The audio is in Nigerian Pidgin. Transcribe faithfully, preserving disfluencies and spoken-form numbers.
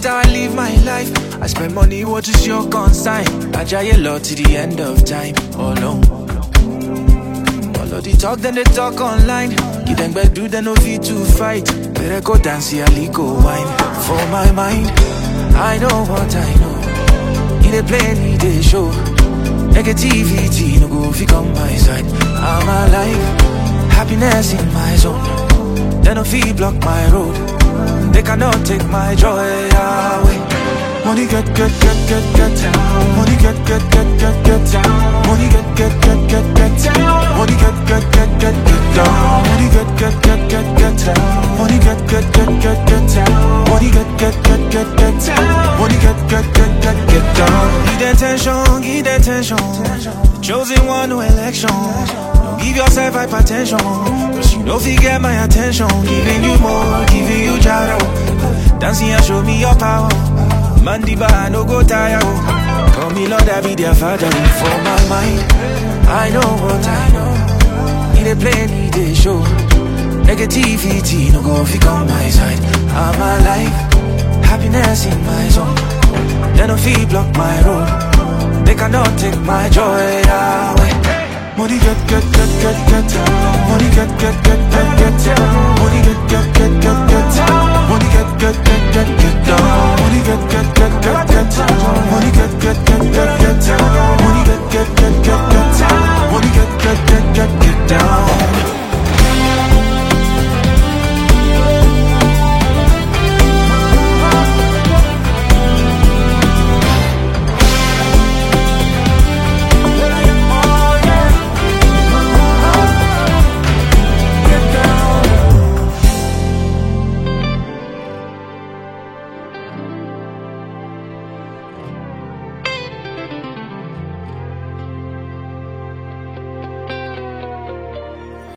how I live my life. I spend money, what is your consign? I try a lot to the end of time. Oh no. All of the talk, then they talk online. Give them bad do, they no fit to fight. Better go dance, see a go wine. For my mind, I know what I know. In a plane, in the show. Negativity, no go fi come my side. I'm alive, happiness in my zone. They no fit block my road. They cannot take my joy away. Money get, get, get, get, get down. Money get, get, get, get, get down. Money get, get, get, get, get down. Money get, get, get, get, get down. Money get, get, get, get, get down. Money get, get, get, get, get down. Money get, get, get, get, get down. Money get, get, get, get, get down. Give them attention, give them attention. The chosen one, no election. Don't give yourself hypertension, cause you don't forget my attention. Giving you more, giving you jaro. Dancing and show me your power. Mandiba, no go tire. Call me Lord, I be their father. For my mind, I know what I know. In a plane, in the show. Negativity, no go fi come my side. I'm alive, happiness in my zone. They no fi block my road. They cannot take my joy away. Money get, get, get, get, get down. Money get, get, get, get, get down. Money get, get, get, get, get down. Money get, get, get, get, get down. Money get, get, get, get, get down. Money get, get, get, get, get down.